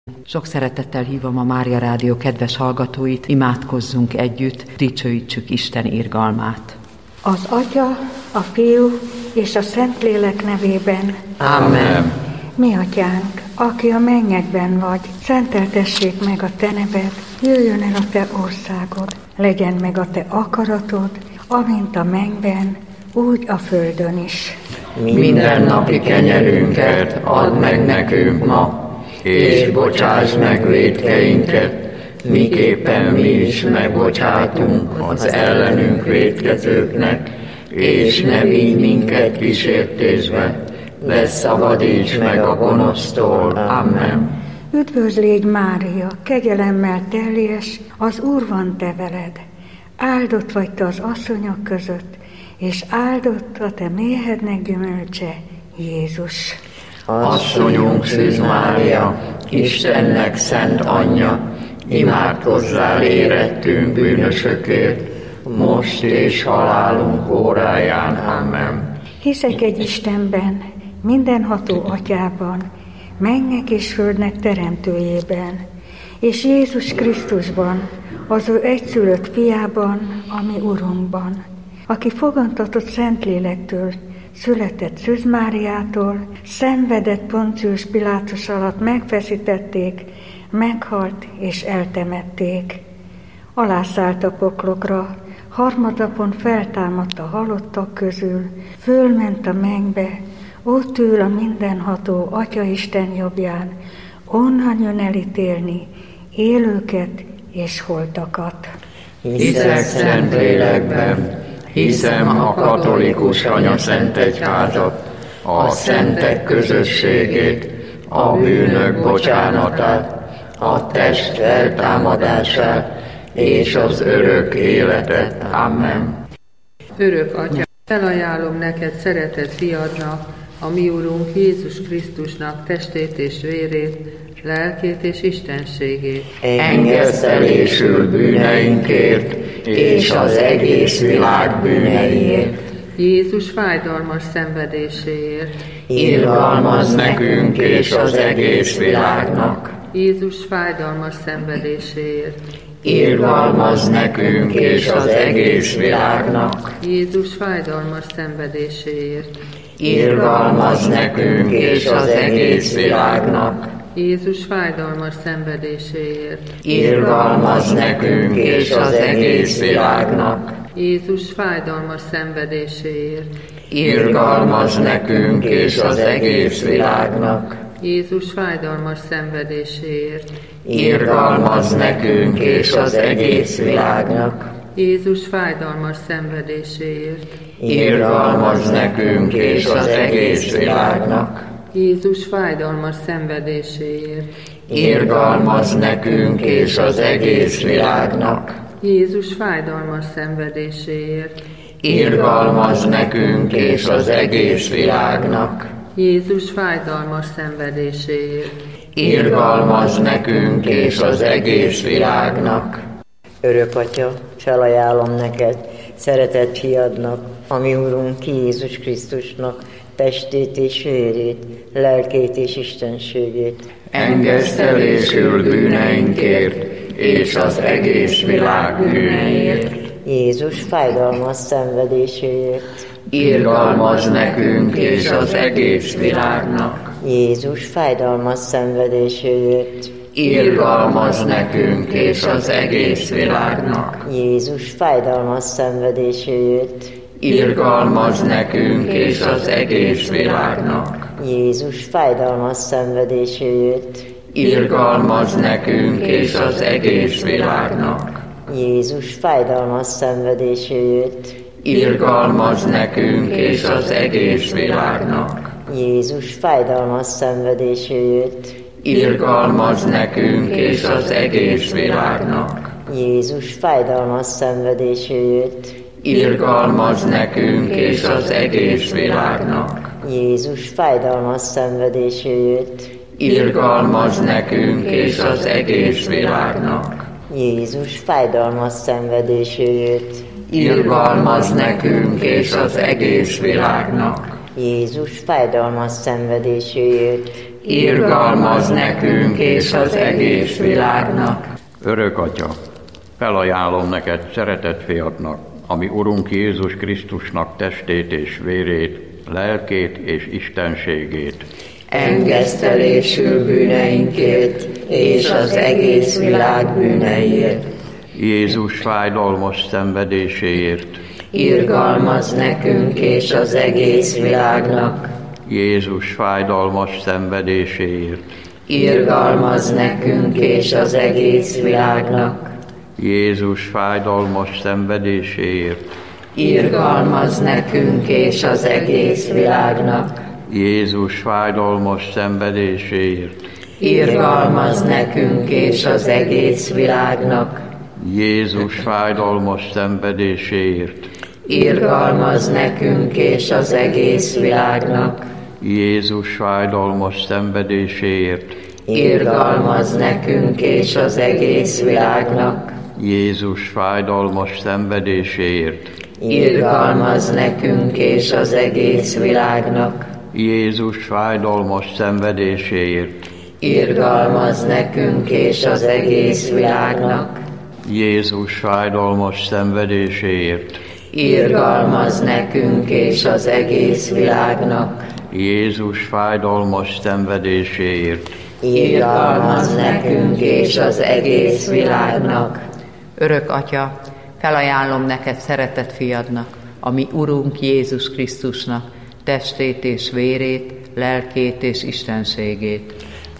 Sok szeretettel hívom a Mária Rádió kedves hallgatóit, imádkozzunk együtt, dicsőítsük Isten irgalmát. Az Atya, a Fiú és a Szentlélek nevében. Amen. Mi Atyánk, aki a mennyekben vagy, szenteltessék meg a Te neved, jöjjön el a Te országod, legyen meg a Te akaratod, amint a mennyben, úgy a földön is. Minden napi kenyerünket add meg nekünk ma, és bocsáss meg vétkeinket, miképpen mi is megbocsátunk az ellenünk vétkezőknek, és ne vigy minket kísértésbe, de szabadíts meg a gonosztól. Amen. Üdvözlégy Mária, kegyelemmel teljes, az Úr van te veled. Áldott vagy te az asszonyok között, és áldott a te méhednek gyümölcse, Jézus. Asszonyunk Szűz Mária, Istennek szent anyja, imádkozzál érettünk bűnösökért, most és halálunk óráján. Amen. Hiszek egy Istenben, mindenható Atyában, mennyek és földnek teremtőjében, és Jézus Krisztusban, az ő egyszülött fiában, a mi Urunkban, aki fogantatott Szentlélektől, született Szűz Máriától, szenvedett Poncius Pilátus alatt, megfeszítették, meghalt és eltemették. Alászállt a poklokra, harmadnapon feltámadt a halottak közül, fölment a mennybe, ott ül a mindenható Atya Isten jobbján, onnan jön elítélni élőket és holtakat. Hiszek Szentlélekben, hiszem a katolikus anyaszentegyházat, a szentek közösségét, a bűnök bocsánatát, a test feltámadását és az örök életet. Amen. Örök Atya, felajánlom neked szeretett fiadnak, a mi Urunk Jézus Krisztusnak testét és vérét, lelkét és istenségét. Engesztelésül bűneinkért és az egész világ bűneiért. Jézus fájdalmas szenvedéséért. Irgalmazz nekünk és az egész világnak. Jézus fájdalmas szenvedéséért. Irgalmazz nekünk és az egész világnak. Jézus fájdalmas szenvedéséért. Irgalmazz nekünk és az egész világnak. Jézus fájdalmas szenvedéséért. Irgalmazz nekünk és az egész világnak. Jézus fájdalmas szenvedéséért. Irgalmazz nekünk és az egész világnak. Jézus fájdalmas szenvedéséért. Irgalmazz nekünk és az egész világnak. Jézus fájdalmas szenvedéséért. Irgalmazz nekünk és az egész világnak. Jézus fájdalmas szenvedéséért. Irgalmazz nekünk és az egész világnak. Jézus fájdalmas szenvedéséért. Irgalmazz nekünk és az egész világnak. Jézus fájdalmas szenvedéséért. Irgalmazz nekünk és az egész világnak. Örök Atya, felajánlom neked, szeretett fiadnak, a mi Urunk Jézus Krisztusnak testét és vérét, lelkét és istenségét. Engesztelésül bűneinkért és az egész világ bűneiért. Jézus fájdalmas szenvedéséért. Irgalmazz nekünk és az egész világnak. Jézus fájdalmas szenvedéséért. Irgalmazz nekünk és az egész világnak. Jézus fájdalmas szenvedéséért. Irgalmazz nekünk és az egész világnak. Jézus fájdalmas szenvedéséért. Irgalmazz nekünk és az egész világnak. Jézus fájdalmas szenvedéséért. Irgalmazz nekünk és az egész világnak. Jézus fájdalmas szenvedéséért. Irgalmazz nekünk és az egész világnak. Jézus fájdalmas szenvedéséért. Irgalmazz nekünk és az egész világnak. Jézus fájdalmas szenvedéséért. Irgalmazz nekünk és az egész világnak. Jézus fájdalmas szenvedéséért. Irgalmazz nekünk és az egész világnak. Jézus fájdalmas szenvedéséért. irgalmazz nekünk és az egész világnak. Örök Atya, felajánlom neked szeretett fiadnak, ami Urunk Jézus Krisztusnak testét és vérét, lelkét és istenségét. Engesztelésül bűneinkért és az egész világ bűneiért. Jézus fájdalmas szenvedéséért. Irgalmazz nekünk és az egész világnak. Jézus fájdalmas szenvedéséért. Irgalmazz nekünk és az egész világnak. Jézus fájdalmas szenvedéséért. Irgalmazz nekünk és az egész világnak. Jézus fájdalmas szenvedéséért. Irgalmazz nekünk és az egész világnak. Jézus fájdalmas szenvedéséért. Irgalmazz nekünk és az egész világnak. Jézus fájdalmas szenvedéséért. Irgalmazz nekünk és az egész világnak. Jézus fájdalmas szenvedéséért. Irgalmazz nekünk és az egész világnak. Jézus fájdalmas szenvedéséért. Irgalmazz nekünk és az egész világnak. Jézus fájdalmas szenvedéséért. Irgalmazz nekünk és az egész világnak. Jézus fájdalmas szenvedéséért. Irgalmazz nekünk és az egész világnak. Örök Atya, felajánlom neked szeretett fiadnak, ami Urunk Jézus Krisztusnak testét és vérét, lelkét és istenségét.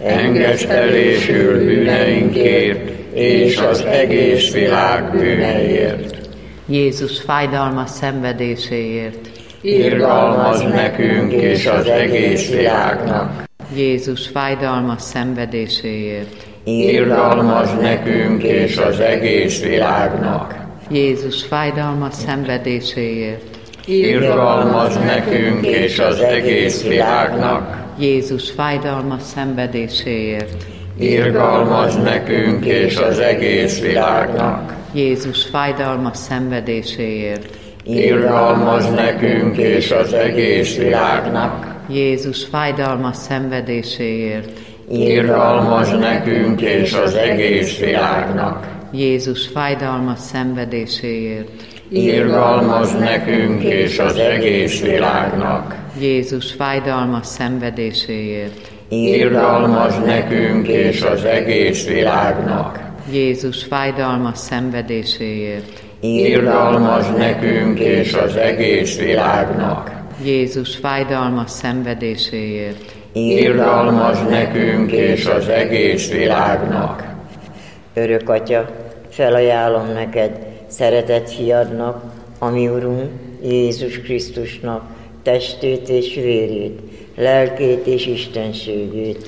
Engesztelésül bűneinkért és az egész világ bűneiért. Jézus fájdalmas szenvedéséért. Irgalmazz nekünk és az egész világnak. Jézus fájdalmas szenvedéséért. Irgalmazz nekünk és az egész világnak. Jézus fájdalmas szenvedéséért. Irgalmazz nekünk és az egész világnak. Jézus fájdalmas szenvedéséért. Irgalmazz nekünk és az egész világnak. Jézus fájdalmas szenvedéséért. Irgalmazz nekünk és az egész világnak. Jézus fájdalmas szenvedéséért. Irgalmazz nekünk és az egész világnak. Jézus fájdalmas szenvedéséért. Irgalmazz nekünk és az egész világnak. Jézus fájdalmas szenvedéséért. Irgalmazz nekünk és az egész világnak. Jézus fájdalmas szenvedéséért. Irgalmazz nekünk és az egész világnak. Jézus fájdalmas szenvedéséért. Irgalmazz nekünk és az egész világnak. Örök Atya, felajánlom neked szeretett fiadnak, ami Urunk Jézus Krisztusnak testét és vérét, lelkét és istenségét.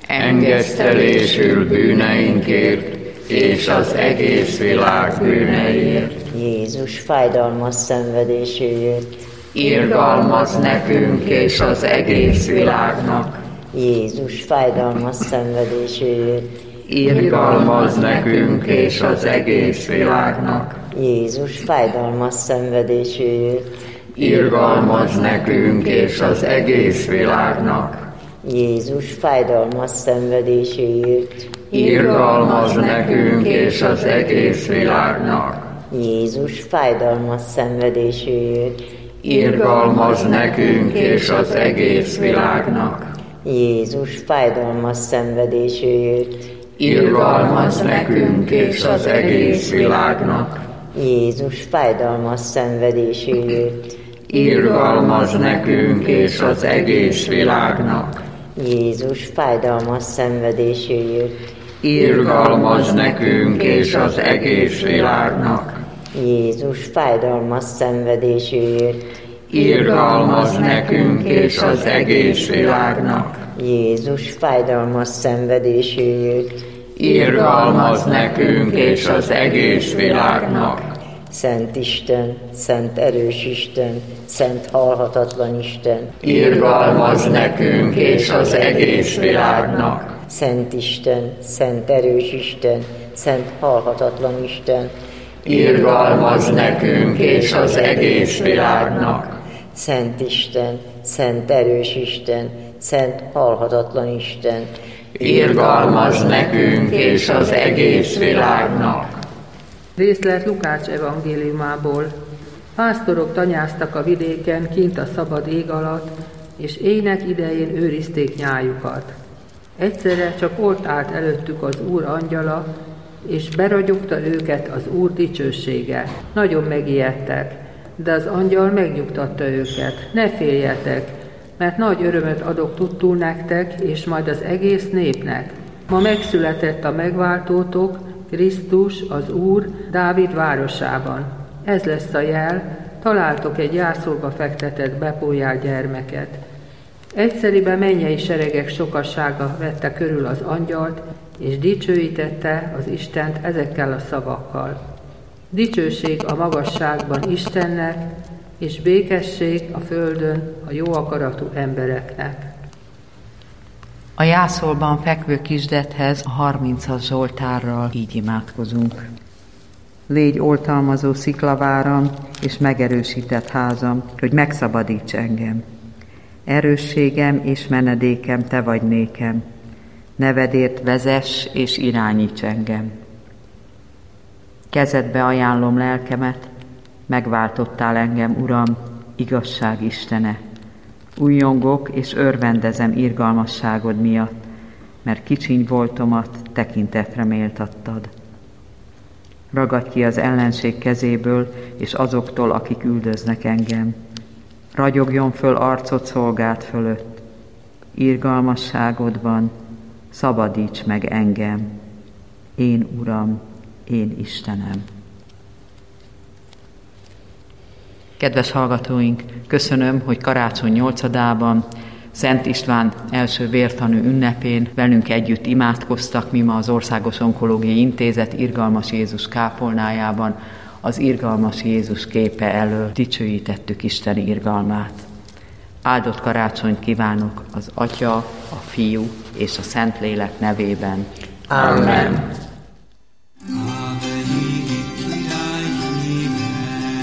Engesztelésül bűneinkért és az egész világ bűneiért. Jézus fájdalmas szenvedéséért. Irgalmazz nekünk és az egész világnak. Jézus fájdalmas szenvedéséért. Irgalmazz nekünk és az egész világnak. Jézus fájdalmas szenvedéséért. Irgalmazz nekünk és az egész világnak. Jézus fájdalmas szenvedéséért. Irgalmazz nekünk és az egész világnak. Jézus fájdalmas szenvedéséért. Irgalmazz nekünk és az egész világnak. Jézus fájdalmas szenvedéséért. Irgalmazz nekünk és az egész világnak. Jézus fájdalmas szenvedéséért. Irgalmazz nekünk és az egész világnak. Jézus fájdalmas szenvedéséért. Irgalmazz nekünk és az egész világnak. Jézus fájdalmas szenvedéséért. Irgalmazz nekünk és az egész világnak. Jézus fájdalmas szenvedéséért. Irgalmazz nekünk és az egész világnak. Szent Isten, szent erős Isten, szent halhatatlan Isten. Irgalmazz nekünk és az egész világnak. Szent Isten, szent erős Isten, szent halhatatlan Isten. Irgalmazz nekünk és az egész világnak. Szent Isten, szent erős Isten, szent, halhatatlan Isten, irgalmaz nekünk és az egész világnak. Részlet Lukács evangéliumából. Pásztorok tanyáztak a vidéken, kint a szabad ég alatt, és éjnek idején őrizték nyájukat. Egyszerre csak ott állt előttük az Úr angyala, és beragyogta őket az Úr dicsősége. Nagyon megijedtek, de az angyal megnyugtatta őket. Ne féljetek, mert nagy örömöt adok tudtul nektek, és majd az egész népnek. Ma megszületett a megváltótok, Krisztus, az Úr, Dávid városában. Ez lesz a jel, találtok egy jászolba fektetett bepójált gyermeket. Egyszeriben mennyei seregek sokassága vette körül az angyalt, és dicsőítette az Istent ezekkel a szavakkal. Dicsőség a magasságban Istennek, és békesség a földön a jó akaratú embereknek. A jászolban fekvő kisdethez a 30-as Zsoltárral így imádkozunk. Légy oltalmazó sziklaváram és megerősített házam, hogy megszabadíts engem. Erősségem és menedékem te vagy nékem. Nevedért vezess és irányíts engem. Kezedbe ajánlom lelkemet, megváltottál engem, Uram, igazság Istene. Újjongok és örvendezem irgalmasságod miatt, mert kicsiny voltomat tekintetre méltattad. Ragadj ki az ellenség kezéből, és azoktól, akik üldöznek engem. Ragyogjon föl arcod szolgád fölött. Irgalmasságodban szabadíts meg engem. Én Uram, én Istenem. Kedves hallgatóink, köszönöm, hogy karácsony 8-adában, Szent István első vértanú ünnepén velünk együtt imádkoztak, mi ma az Országos Onkológiai Intézet Irgalmas Jézus kápolnájában az Irgalmas Jézus képe elől dicsőítettük Isten irgalmát. Áldott karácsonyt kívánok az Atya, a Fiú és a Szentlélek nevében. Amen.